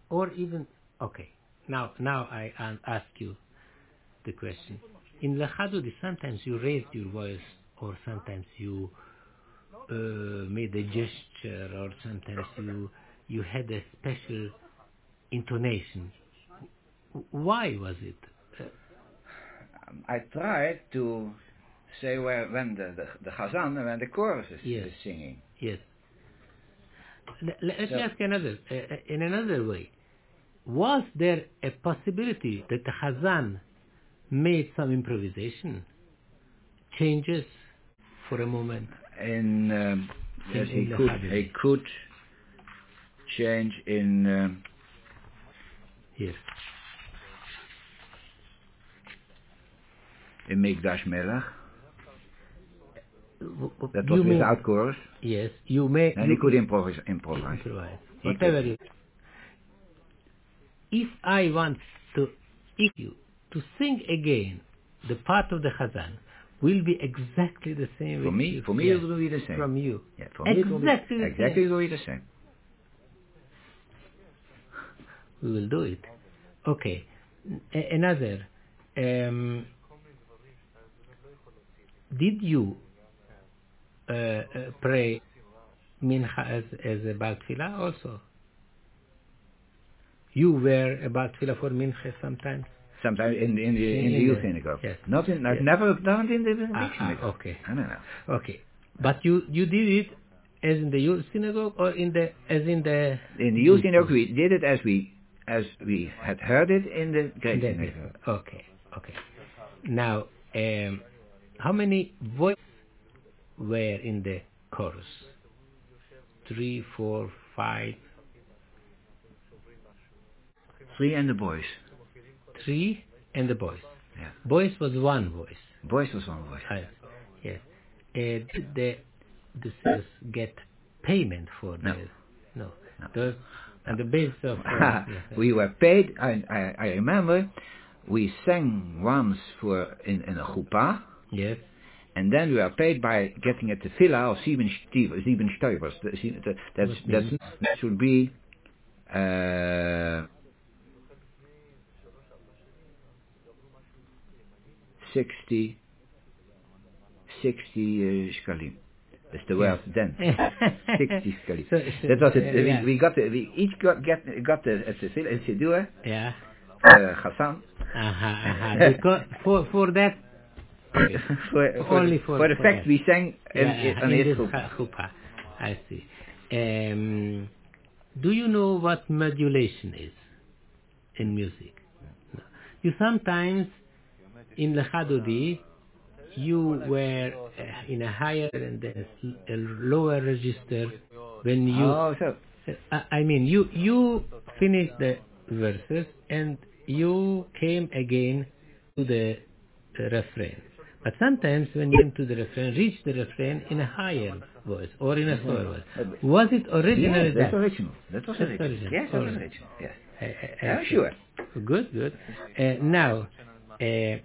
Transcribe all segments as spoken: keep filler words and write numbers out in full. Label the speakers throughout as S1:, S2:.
S1: or even, okay, now now I um, ask you the question. In Lechadodi, sometimes you raised your voice, or sometimes you uh, made a gesture, or sometimes you you had a special intonation. Why was it? Uh,
S2: Um, I tried to say where when the the, the Chazan and when the chorus is,
S1: yes.
S2: is singing.
S1: Yes. Let, let
S2: So,
S1: me ask another, uh, in another way. Was there a possibility that the Chazan made some improvisation, changes for a moment?
S2: in um, yes,
S1: in,
S2: he
S1: in
S2: could
S1: Lechadodi?
S2: he could change in um,
S1: Yes.
S2: in Mikdash Melech.
S1: W- w-
S2: That
S1: you
S2: was
S1: may,
S2: without chorus,
S1: yes, you may,
S2: and
S1: you
S2: he could improvise. Improvise.
S1: improvise.
S2: He
S1: Whatever
S2: could.
S1: you. If I want to ask you to sing again the part of the Chazan, will be exactly the same.
S2: For
S1: with
S2: me,
S1: you.
S2: for me
S1: Yes,
S2: it will be the same.
S1: from you.
S2: Yeah, for me it will be
S1: Exactly the
S2: exactly
S1: same.
S2: it will be the same.
S1: We will do it. Okay. A- another. Um, did you uh, uh, pray Mincha as, as a Baal Tfilah also? You were a Baal Tfilah for Mincha sometimes?
S2: Sometimes in in the in,
S1: In,
S2: the
S1: in
S2: youth
S1: the,
S2: synagogue.
S1: yes.
S2: Not in. I've
S1: Yes.
S2: never done it in the big
S1: Ah, ah,
S2: synagogue.
S1: okay.
S2: I don't know.
S1: Okay. But you, you did it as in the youth synagogue or in the as in the
S2: In the youth synagogue, we did it as we as we had heard it in the great
S1: the-
S2: synagogue.
S1: Okay. Okay. Now, um, how many voices were in the chorus? Three, four, five.
S2: Three and the boys.
S1: Three and the boys.
S2: Yeah.
S1: Boys was one voice.
S2: Boys was one voice.
S1: Yes. Yes. Uh, did the the singers get payment for
S2: No.
S1: the no?
S2: No.
S1: Those on the basis of uh, yes,
S2: We were paid. I, I I remember we sang once for in in a chuppah.
S1: yes.
S2: And then we are paid by getting a tefillah of sieben stiebel, sieben stuivers. That's
S1: What
S2: that's
S1: means?
S2: that should be uh, sixty sixty uh, shkalim. That's the word
S1: Yes.
S2: then. sixty shkalim.
S1: So, so,
S2: That was it.
S1: uh, yeah.
S2: We, we got the, we each got get got the a tefillah and siddur
S1: Yeah.
S2: uh, Hassan.
S1: Uh-huh, uh-huh. Because for for that okay.
S2: for, for
S1: only
S2: the,
S1: for
S2: for the
S1: for
S2: fact
S1: that.
S2: we sang in,
S1: Yeah,
S2: in,
S1: uh,
S2: on
S1: in
S2: his
S1: this
S2: chuppah.
S1: chuppah. I see. Um, do you know what modulation is in music? No. You sometimes in Lechadodi you were uh, in a higher and a, a lower register when you.
S2: Oh, so
S1: Uh, I mean, you you finished the verses and you came again to the uh, refrain. But sometimes when you came to the refrain, reach the refrain in a higher voice or in a slower voice. Was it originally
S2: yes, that's
S1: that?
S2: original. That was
S1: That's
S2: original.
S1: original.
S2: Yes,
S1: All
S2: that was
S1: right.
S2: original. Yes.
S1: I, I, I
S2: I'm
S1: see.
S2: sure.
S1: Good, good. Uh, now, uh,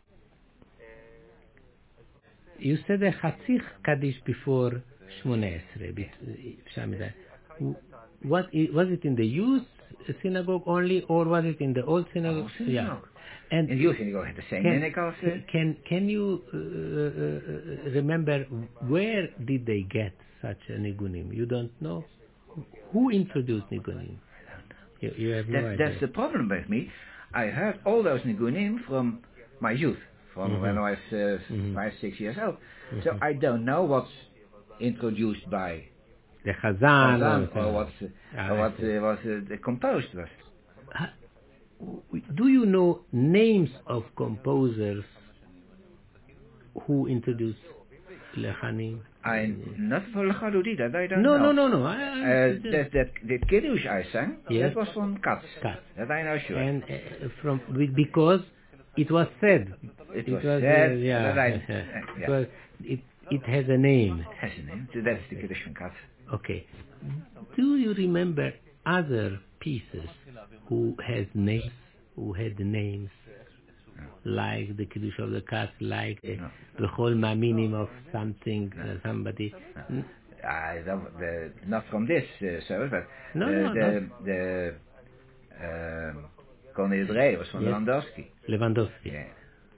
S1: you said a Chatzich Kaddish before Shmoneh Esrei. be- Shamida. What i- was it in the youth synagogue only, or was it in the old synagogue?
S2: Oh, synagogue.
S1: Yeah. And
S2: In the youth synagogue had the same
S1: can,
S2: minhag as uh,
S1: can can you uh, uh, remember where did they get such a nigunim? You don't know who introduced nigunim. You, you have no
S2: that,
S1: idea.
S2: that's the problem with me. I heard all those nigunim from my youth, from
S1: Mhm.
S2: when I was uh,
S1: Mhm.
S2: five, six years old.
S1: Mhm.
S2: So I don't know what's introduced by
S1: The Chazan
S2: Chazan
S1: or,
S2: or what
S1: Ah,
S2: or
S1: I
S2: what
S1: see.
S2: uh, was uh, the composed was.
S1: Ha- Do you know names of composers who introduced Lechanim?
S2: I not for Lachadudi, that I don't
S1: No,
S2: know.
S1: no, no, no. I, I
S2: Uh,
S1: just,
S2: that that the kiddush I sang,
S1: Yes.
S2: that was from Katz.
S1: Katz.
S2: That I know sure.
S1: And uh, from be- because it was said.
S2: It was
S1: uh,
S2: said
S1: yeah,
S2: that I
S1: yeah, yeah.
S2: uh,
S1: It
S2: yeah.
S1: was it it has a name.
S2: Has a name. So that's the kiddush from Katz.
S1: Okay. Do you remember other pieces who has names? Who had names like the Kiddush of the Katz, like the
S2: No.
S1: the whole maminim of something,
S2: No.
S1: uh, somebody?
S2: No. I don't, the, not from this uh, service, but
S1: No,
S2: the,
S1: no, no.
S2: the, the uh, Cornel Dreyer was from
S1: Yes.
S2: Lewandowski.
S1: Lewandowski.
S2: Yeah.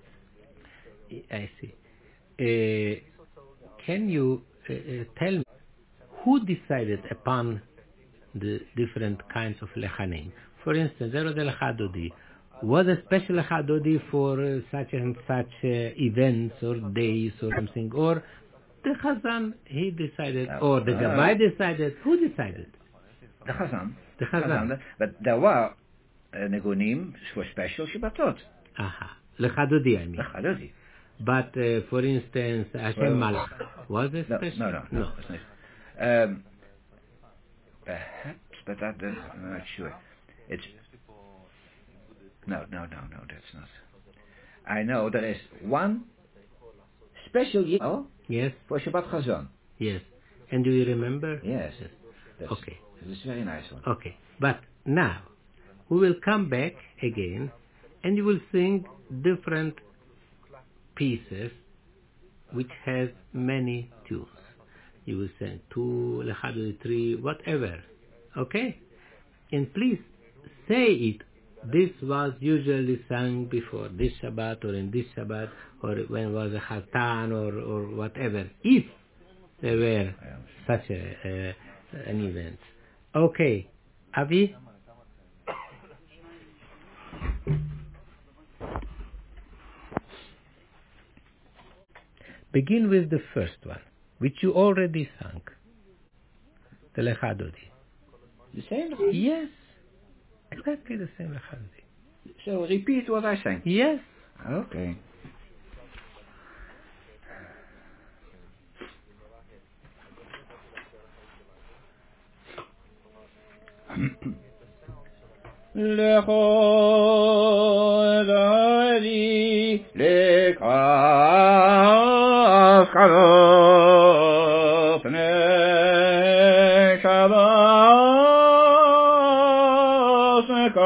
S1: I see. Uh, can you uh, uh, tell me who decided upon the different kinds of lechanim? For instance, there was the lechadodi. Was a special lechadodi for uh, such and such uh, events or days or something, or the Chazan he decided,
S2: Uh,
S1: or the
S2: uh,
S1: Gabbai decided? Who decided?
S2: The Chazan.
S1: The Chazan.
S2: But there were uh, negunim for special Shabbatot.
S1: Aha. Lechadodi, I mean.
S2: Lechadodi.
S1: But uh, for instance, Hashem
S2: Well,
S1: Malach was it
S2: No,
S1: special?
S2: no, no,
S1: no.
S2: no. It's not. Um, perhaps, but that, that, I'm not sure. It's no, no, no, no. That's not. I know there is one special year
S1: Yes,
S2: for Shabbat Chazon.
S1: yes. And do you remember?
S2: Yes. That's,
S1: Okay.
S2: It's a very nice one.
S1: Okay. But now we will come back again, and you will sing different pieces which has many tunes. You will sing two, lechadodi, three, whatever. Okay? And please say it. This was usually sung before this Shabbat or in this Shabbat or when was a Chatan or, or whatever. If there were such a, uh, an event. Okay. Avi? Begin with the first one, which you already sang. The Lechadodi.
S2: The same?
S1: Yes. Exactly the same Lechadodi.
S2: So repeat what I sang.
S1: Yes.
S2: Okay. Lechodari lekaf kalof ne shabos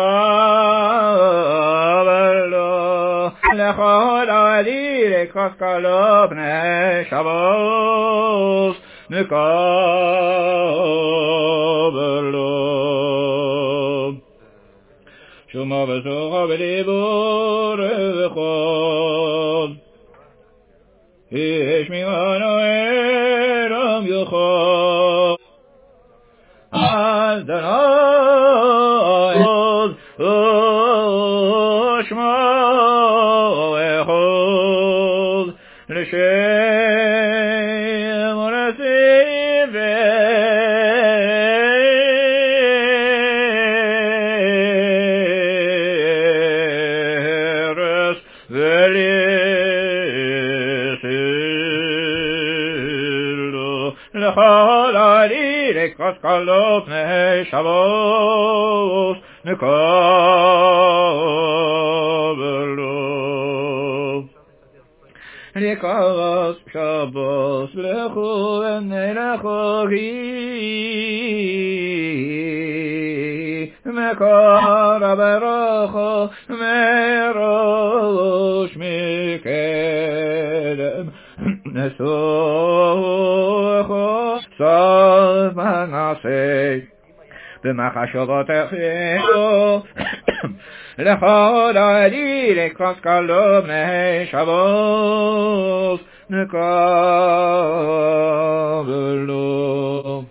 S2: nekavelo lechodari lekaf kalof ne shabos nekavelo Shuma v'socha v'dibur v'chod Ish mimano eram yochod Adonai Echod U'shmo Echod L'shem u'nasiveh Kalop ne Shabbos ne kavelo Lekavos Shabbos lechu v'nei lechohi mekara berocho merosh mikedem nesocho Sov manaseh b'machashavotechem lechod adi lekras kalom ne Shabbos nekavelo.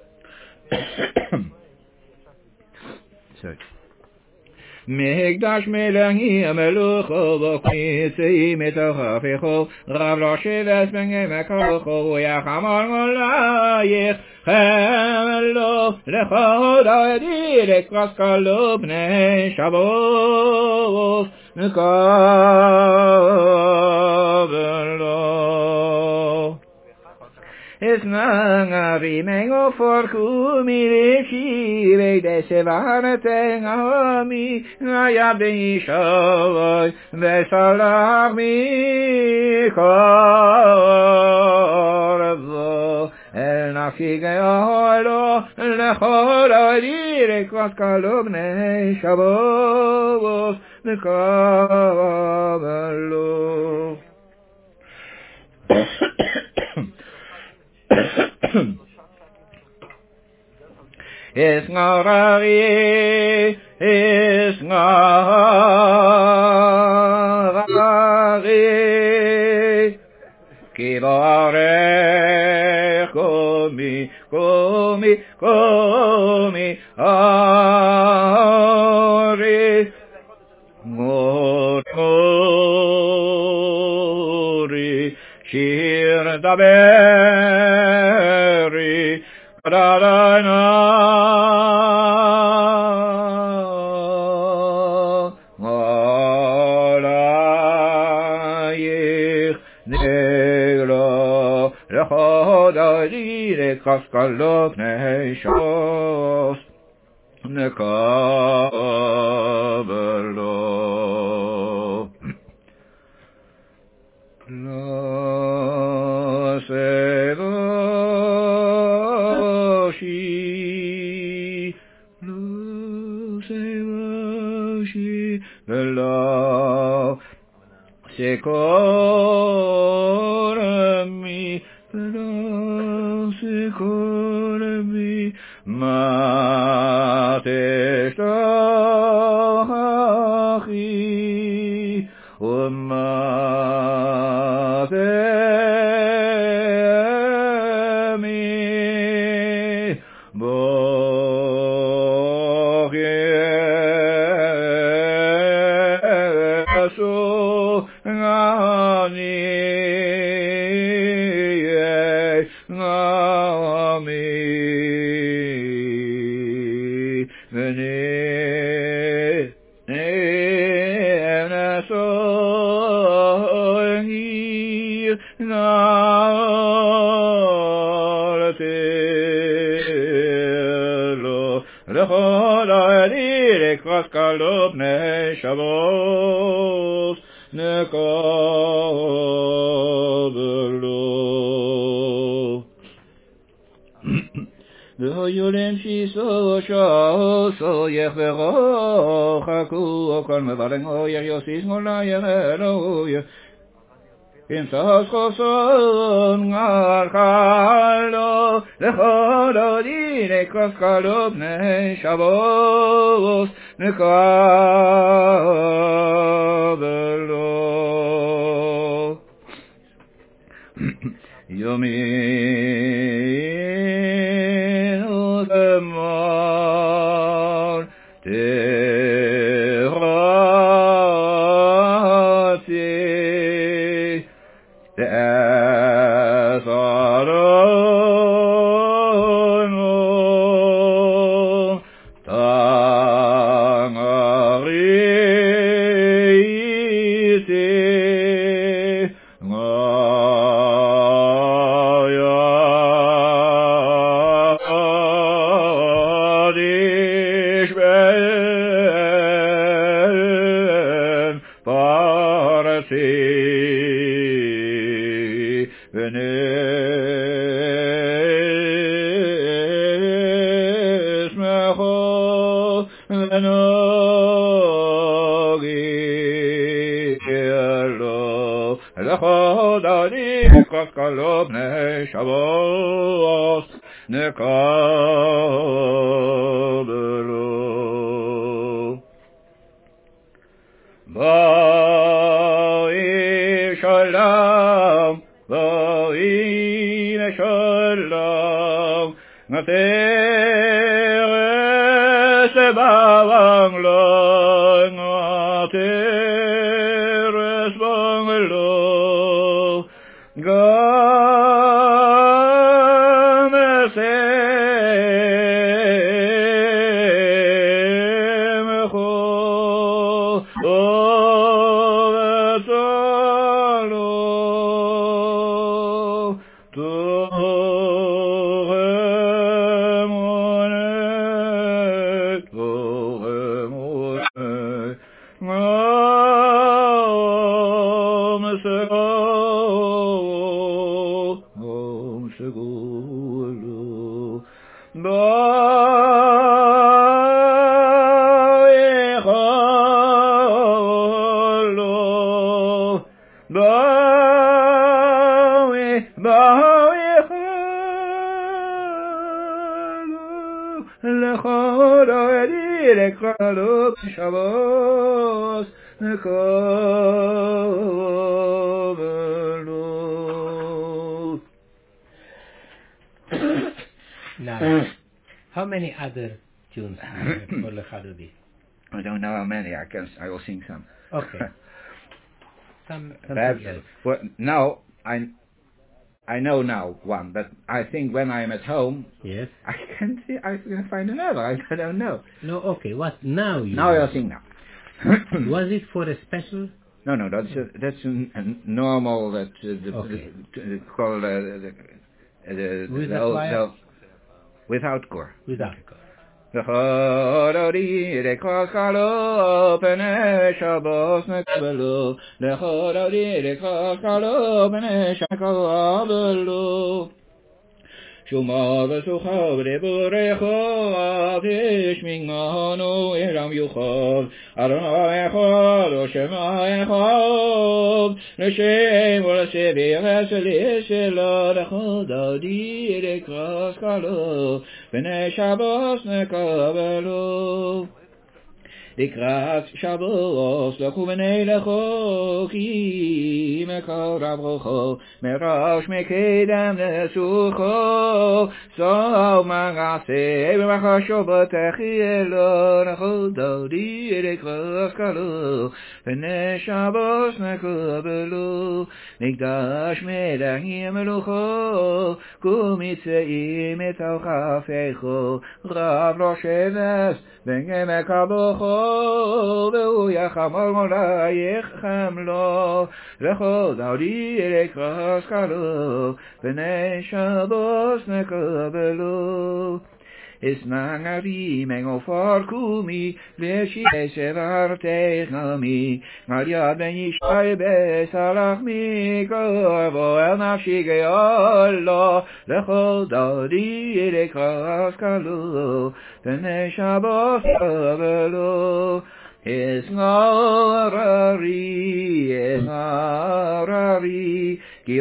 S2: Migdash melahi amelucho v'chitzei metochaficho Rav lo shives b'ngemekocho Yachamar molayich Chemelo lechod adi lekras kalom ne Shabbos nekavelo. Es nangavi mengo forku milichi veide sevanete ami ayabde ishoy vesalach mi korvo el nafshi geolo lechol adi lekras kalom ne Shabbos nekavelo. Es ngaravi is ngari Kibare komi komi komi ari Motori shir daberi Radana Alayich Negro Lechodari Kaskalok Neshos Nekabelo La Sevashi La Sevashi La Sekorami La Sekorami Mateshtachi Umatemi Bogesu Ngani Ngami Vene Evnasohi Nalatelo Lechodari Kaskalop Neshavos Nekabelo V'hoyulem shiso shoso yechvero chaku okol mevaleng oyer yosis ngolayem eloye Im sas choson ngarchalo lechododi nekaskalop neshavos nekabelo Yomin utemor terati tesarono tangariti Kaskalop neshavos nekabelo Boi shalom Boi shalom Ngateres banglo Ngateres banglo לקרלו בשבוס נקבלו.
S1: Now, how many other tunes do you have for Lechadodi?
S2: I don't know how many. I can. I will sing some.
S1: Okay. Some.
S2: Perhaps,
S1: else.
S2: well, now I. I know now one, but I think when I am at home,
S1: yes,
S2: I can see. I can find another. I don't know.
S1: No. Okay. What now? You
S2: now I'll sing now.
S1: Was it for a special?
S2: No, no. That's a, that's a, a normal. That uh, the,
S1: okay.
S2: the, the, call uh, the, the,
S1: With
S2: the,
S1: the
S2: old,
S1: choir?
S2: the without chor.
S1: Without chor.
S2: The Chododi de Koskalo Pene Shabbos Nekabelu The Chododi de Koskalo Pene Shakabelu Shuma Vesuchav de Burecho Tishmingano Iram Yuchav Adonai Echad O Shema Echad L'Shem V'L'Sevi V'Seli Shelo The Chododi de Koskalo Pene Shabbos Nekabelu לקראת שבוס לכו בני לכו כי מקרב רוחו מראש מקדם נסוכו סוף מגעשה ומחשו בתחילו לכו דודי לקראת כלו בני שבוס נקבלו מקדש מלכים מלוכו קומיצאים מתוך חפיכו רב לא שבס בן מקבוכו והוא יחמור מולייך חמלו לכל דודי לקרס כלו בני שבוס נקבלו Isnangari mengo farkumi leshi sevartech nami Maria ben yishai besalach mi kovo el nafshi geyallah lechol dadi lekras kalu b'nei Shabbos kabelu Isngarari, Isngarari, Ki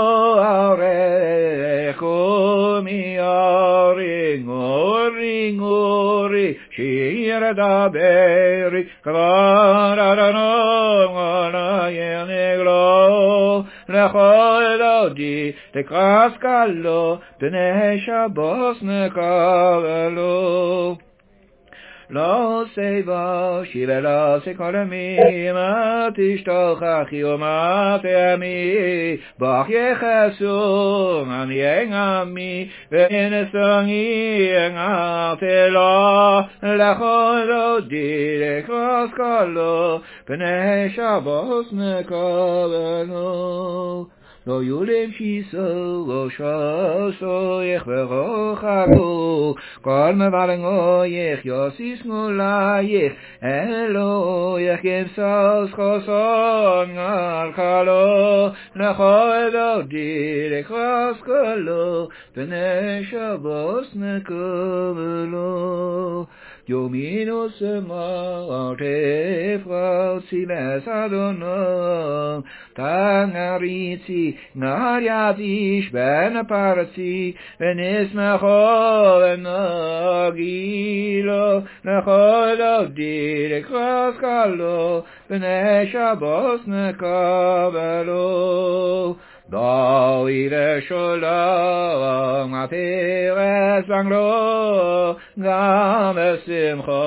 S2: oarecho mi aring, oring, oring, Shir daberi, Kvar adanom, Anayen neglo, Lechol dodi, Tekras kalo, B'nei Shabbos nekavelo. לא סייבה שיבלה סקולמי מה תשתוכחי ומה תעמי בח יחסו עניין עמי ונסתני עתלה לכל דודי לקרוס כלו פני שבוס נקבלו לא יולם שיסו לא שסו יחברוכו כל מבלנגו יח יוסיס מולייך אלו יחכם סוס חוסון על חלו לכל דודי לקרוס כלו פני שבוס נקבלו Yomino sema tefra silas adonom tangaritzi nariadish ben parati venismecho venagilo nechol dir kraskalo b'nei Shabbos nekabelo Doi v'sholom atires banglo gam v'simcho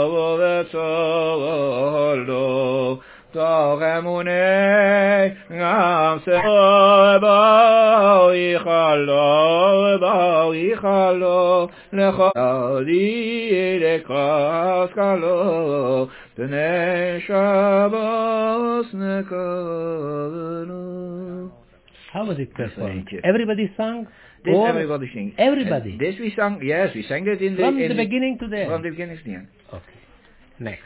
S2: v'tzolo Doch emunei gam secho b'oi chalo b'oi chalo lecholi lekras kalo b'nei Shabbos nekabelo
S1: How was it performed? Everybody sang?
S2: This
S1: or
S2: everybody sing.
S1: Everybody?
S2: Uh, this we sang, yes, we sang it in the...
S1: From
S2: in
S1: the beginning to the end?
S2: From the beginning to the end.
S1: Okay. Next.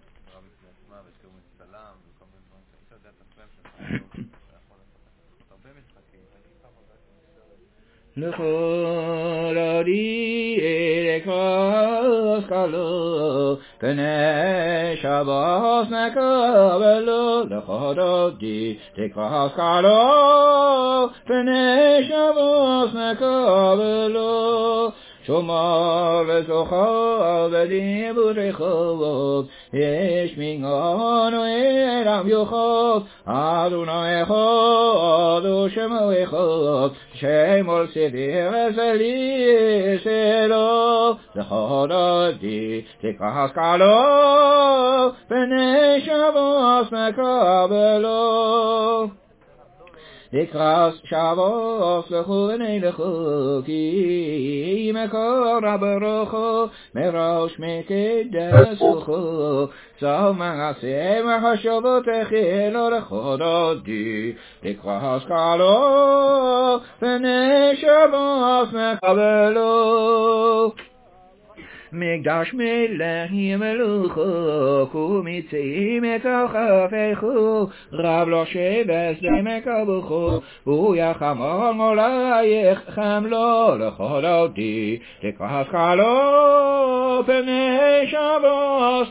S2: לכל עדי לקרוס כלו פני שבוס נקבלו לכל עדי לקרוס כלו פני שבוס נקבלו שומר וזוכר ודיבור רחוב, יש מנגנו אליו יוחד, אדוני אחד ושמו אחד, שמול סביר וזלי שלו, זכרתי תקרא קלו, פני שבוס נקבלו. לקראת שבוס לכו ונלכו, כי מקור ברוכו, מראש מקדש לכו, צו מעשה מחשבות החילו לכודדי, לקראת קלו, פני שבוס נקבלו. מקדש מלכים מלוכו, ומצאים את חפכו, רב לא שבס דמקבוכו, הוא יחמור מולייך חמלו לכודדי, לקראת קלו, פני שבוס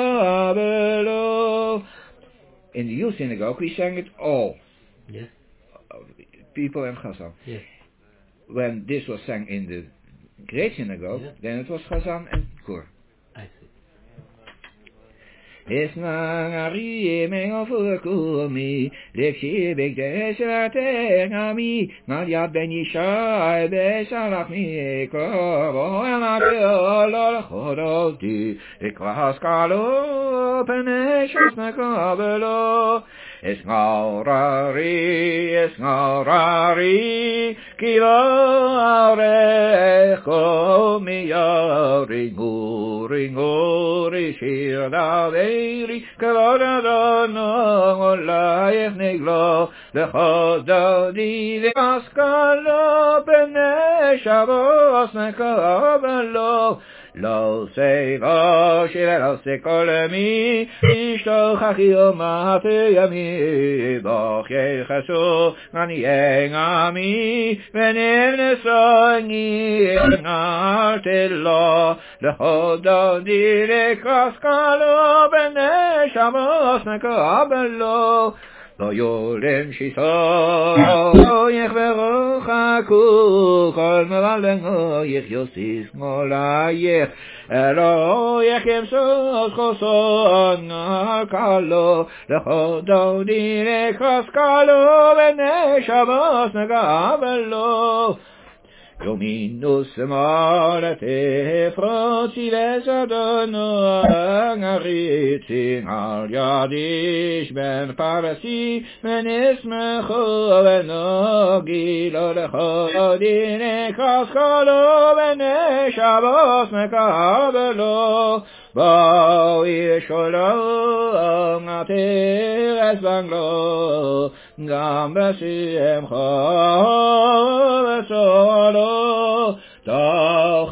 S2: נקבלו. In the youth synagogue we sang it all.
S1: Yes.
S2: People and Chazan.
S1: Yes.
S2: When this was sang in the great synagogue, yeah. Then it was Chazan and Kor.
S1: I see.
S2: Es nangari mengofukumi, lekshi begdeshatengami, Nadia ben Yishai beshalachmi, Kobo emadol chodoti, Ekras kalo, peneshos nekabelo. Es ngaurari, es ngaurari, kivarecho miyari, nguri, nguri, shir daveiri, kavadadano, olayech niglo, lechododi, leaskalo, pene shavos nekabelo. לא סייבו שלא סקולמי, ישתוכחי ומתי ימי, בוך יחסו מניאי עמי, ונבנסוני נערתי לו, לכודודי לקרסקלו, בני שמוס נקבלו. לא יולם שיסו, לא יחברו חכו, כל מבלנו יחיוסיס מולייך, אלו יחם סוס חוסון נקלו, לכודודי לקרסקלו, בני שבוס נקבלו. יומינוס מולת אפרוצי לזדונו אריצין על ידיש בן פרסי ונסמכו ונוגי לו לכודי נקסקלו בני שבוס נקבלו. באו ישולום נתירס בנגלו גם בשמחו וסולו תוך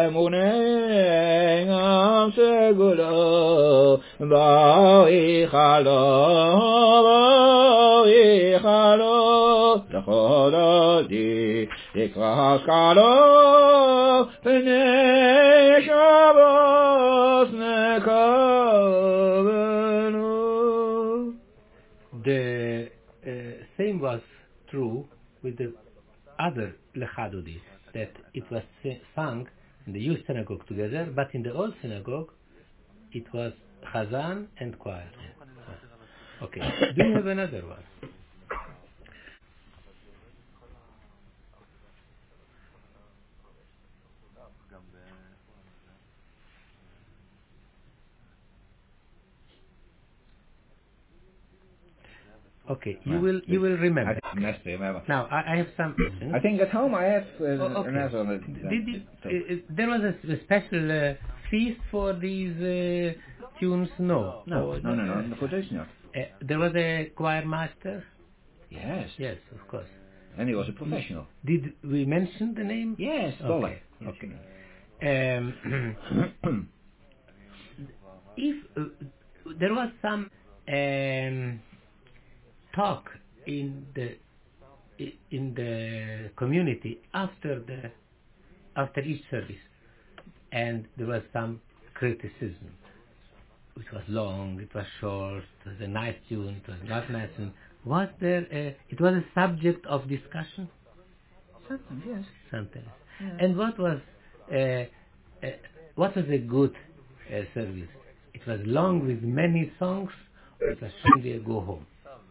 S2: אמוני גם סגולו באו יחלו באו יחלו לכודדי לקראת קלו פני שבוס נקבלו.
S1: The uh, same was true with the other lechadodis, that it was sung in the youth synagogue together, but in the old synagogue it was chazan and choir. Okay, do you have another one? Okay, you will you will remember.
S2: I must remember.
S1: Now I, I have some questions.
S2: I think at home I have uh,
S1: oh, okay.
S2: another one.
S1: Did it, uh, there was a, a special uh, feast for these uh, tunes? No.
S2: No,
S1: oh,
S2: no, no, no, no, for this not.
S1: Uh, there was a choir master?
S2: Yes.
S1: Yes, of course.
S2: And he was a professional.
S1: Did we mention the name?
S2: Yes,
S1: okay. Okay. Um, if uh, there was some um, talk in the in the community after the after each service, and there was some criticism. It was long, it was short, it was a nice tune, it was not nice tune. Was there a, it was a subject of discussion?
S2: Sometimes, yes.
S1: Sometimes.
S2: Yeah.
S1: And what was uh, uh, what was a good uh, service? It was long with many songs, or it was simply a go home?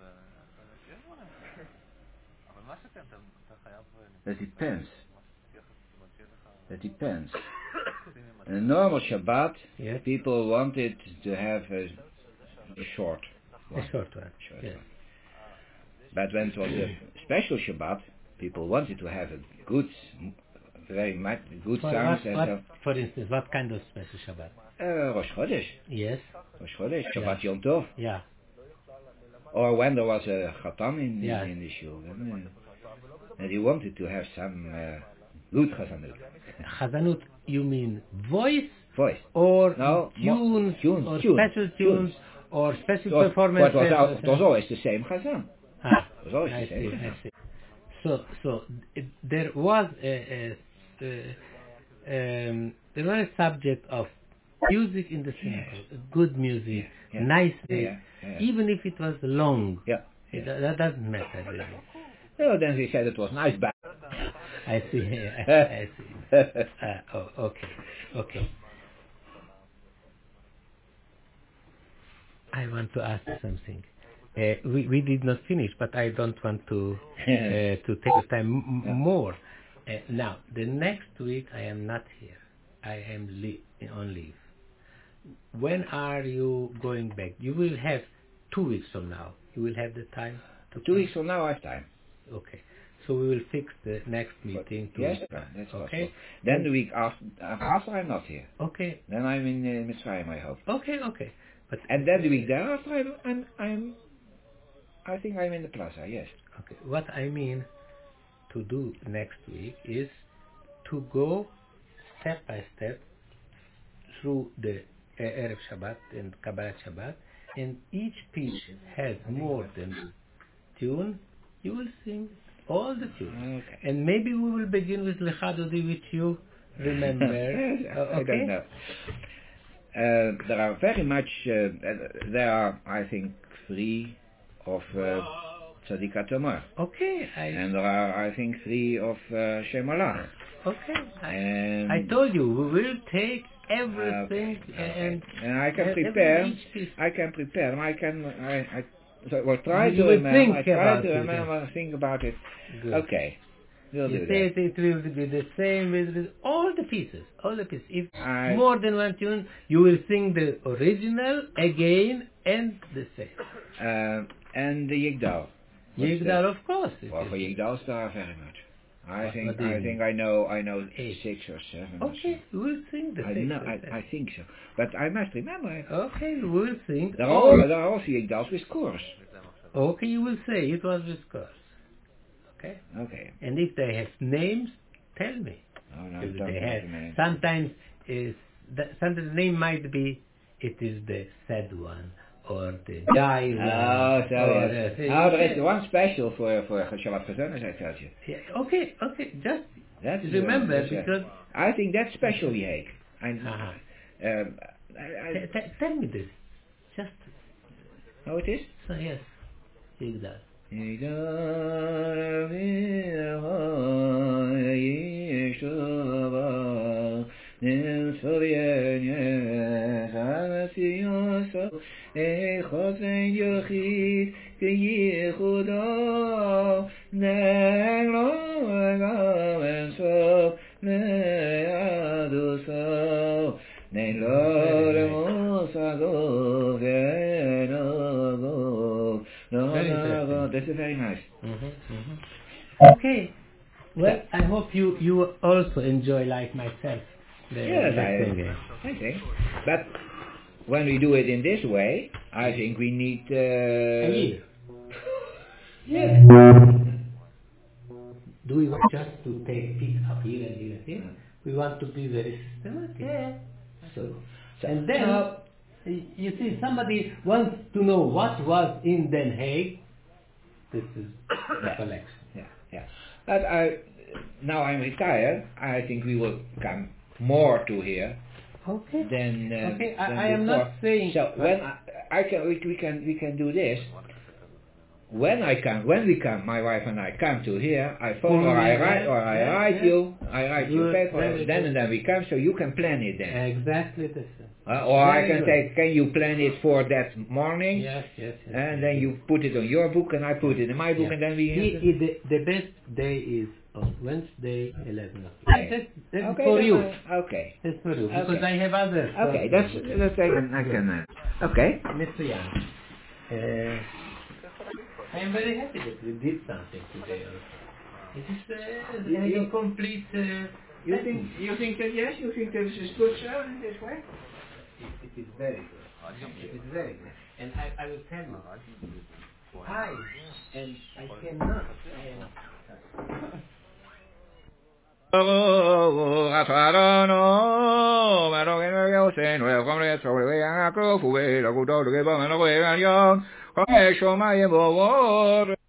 S2: That depends. That depends. In a normal Shabbat,
S1: Yes.
S2: people wanted to have a, a short one.
S1: A short one.
S2: Short
S1: Yes.
S2: one. But when it was a special Shabbat, people wanted to have a good, very much good
S1: For,
S2: songs.
S1: what,
S2: And
S1: what,
S2: so,
S1: for instance, what kind of special Shabbat?
S2: uh, Rosh Chodesh.
S1: Yes.
S2: Rosh Chodesh, Shabbat
S1: Yeah.
S2: Yom Tov.
S1: Yeah.
S2: Or when there was a Chatan in,
S1: Yeah.
S2: in, in the shul. And, uh, and he wanted to have some uh, good Chazanut.
S1: Chazanut, you mean voice?
S2: Voice.
S1: Or
S2: No,
S1: tunes,
S2: tunes,
S1: or
S2: tunes,
S1: special tunes,
S2: tunes.
S1: or special
S2: It was,
S1: performances?
S2: but it was, al-
S1: or
S2: it was always the same Chazan.
S1: Ah,
S2: It was always
S1: I
S2: the same
S1: see,
S2: Chazan.
S1: I see. So, so it, there was a, a, a um, there was a subject of music in the temple, good music,
S2: Yeah, yeah.
S1: nice
S2: Yeah,
S1: music,
S2: yeah, yeah.
S1: even if it was long.
S2: Yeah,
S1: It,
S2: yeah.
S1: that doesn't matter really.
S2: No, then he said it was nice back.
S1: I see. I, I see. Uh, oh, okay, okay. I want to ask something. Uh, we we did not finish, but I don't want to uh, to take the time m-
S2: Yeah.
S1: more. Uh, now, the next week I am not here. I am li- on leave. When are you going back? You will have two weeks from now. You will have the time to
S2: Two
S1: come?
S2: weeks from now I have time.
S1: Okay. So we will fix the next meeting. To
S2: Yes, that's possible.
S1: okay.
S2: Then
S1: And-
S2: the week after, after I'm not here.
S1: Okay.
S2: Then I'm in uh, Mitzrayim, I hope.
S1: Okay. Okay. But
S2: And then the week thereafter, I'm, I'm, I'm, I think I'm in the plaza. Yes.
S1: okay. What I mean to do next week is to go step by step through the uh, Erev Shabbat and Kabbalat Shabbat, and each piece has more than tune. You will sing all the tunes,
S2: Okay.
S1: and maybe we will begin with Lecha Dodi, which you remember.
S2: Yes,
S1: Uh,
S2: I
S1: okay?
S2: don't know. Uh, there are very much, uh, uh, there are, I think, three of uh, Tzadikat Tamar.
S1: Okay. I
S2: And there are, I think, three of uh, Shem Malach.
S1: okay. I,
S2: And
S1: I told you we will take everything
S2: Okay,
S1: and
S2: okay. And I can
S1: and
S2: prepare.
S1: every- each piece.
S2: I can prepare. and I can. I. I so I will try
S1: You
S2: to
S1: will
S2: remember.
S1: think
S2: I try
S1: about
S2: to
S1: it,
S2: remember. Think about it.
S1: Good.
S2: Okay, we'll
S1: You
S2: do
S1: say
S2: that.
S1: it, it will be the same with, with all the pieces, all the pieces. If
S2: I-
S1: more than one tune, you will sing the original again and the same.
S2: Uh, and the Yigdal. What's
S1: Yigdal,
S2: that?
S1: of course. it
S2: Well,
S1: is.
S2: for Yigdal, there are very much. I
S1: What-
S2: think.
S1: what do you
S2: I
S1: mean?
S2: think I know. I know
S1: Eight.
S2: six or seven. or
S1: Okay, we will sing the
S2: so. I
S1: same.
S2: know. I, I think so. But I must remember.
S1: Okay, we will sing.
S2: There are,
S1: all.
S2: al- there are also Yigdals with chorus.
S1: Okay, you will say it was with course. Okay,
S2: Okay.
S1: and if they have names, tell me.
S2: No, no,
S1: If
S2: don't
S1: they
S2: have
S1: have,
S2: the name.
S1: sometimes is the, sometimes the name might be it is the sad one or the guy one.
S2: Oh, so
S1: or,
S2: yes.
S1: uh,
S2: Oh, there is one special for for Shabbat Chazanas, I tell you.
S1: Yeah, okay, okay, just
S2: That's
S1: remember
S2: uh, that's, uh,
S1: because
S2: I think that's special, Yeik. I,
S1: uh-huh.
S2: um, I, I,
S1: T- t- tell me this, just
S2: how it is?
S1: so yes, take that. Very interesting.
S2: This is very nice.
S1: Mm-hmm, mm-hmm. Okay. Well, I hope you, you also enjoy like myself the,
S2: Yes,
S1: the
S2: I,
S1: singing.
S2: I think. But when we do it in this way, I think we need. Uh,
S1: A year.
S2: Yeah.
S1: Do we want just to take pick up here and here and here? We want to be very systematic.
S2: Yeah.
S1: So,
S2: So-
S1: and then
S2: so-
S1: you see, somebody wants to know what was in Den Haag. This is the
S2: Yeah.
S1: collection.
S2: Yeah, yeah. But I, now I'm retired, I think we will come more to here
S1: Okay.
S2: than. Uh,
S1: Okay,
S2: than
S1: I, I am not
S2: before.
S1: saying.
S2: So when I, I can, we, we can, we can do this. when I come, when we come, my wife and I come to here, I phone
S1: Oh,
S2: or I
S1: yeah,
S2: write, or I
S1: yeah,
S2: write
S1: yeah.
S2: you, I write you
S1: Good,
S2: paper,
S1: very
S2: then
S1: good.
S2: and then we come, so you can plan it then.
S1: Exactly the same.
S2: Uh, or I
S1: Very
S2: can
S1: good.
S2: say, can you plan it for that morning?
S1: Yes, yes, yes.
S2: And
S1: yes,
S2: then
S1: yes.
S2: you put it on your book, and I put it in my book,
S1: Yeah.
S2: and then we have
S1: The,
S2: it.
S1: the, the best day is on Wednesday, eleven o'clock.
S2: Okay.
S1: That's, that's
S2: Okay,
S1: for
S2: then
S1: you.
S2: I- okay.
S1: That's for you. Because
S2: Okay.
S1: I have others.
S2: Okay,
S1: also.
S2: that's, that's, I can, I can, uh, okay.
S1: Mister Young, uh, I am very happy that we did something today also. It is uh,
S2: You-
S1: a
S2: you-
S1: complete uh,
S2: You think, you think that, yes, you think that this is good, sir, in this way?
S1: It, it is very good. It is very good. And I, I will tell you, I and I cannot. I am.
S2: Welcome to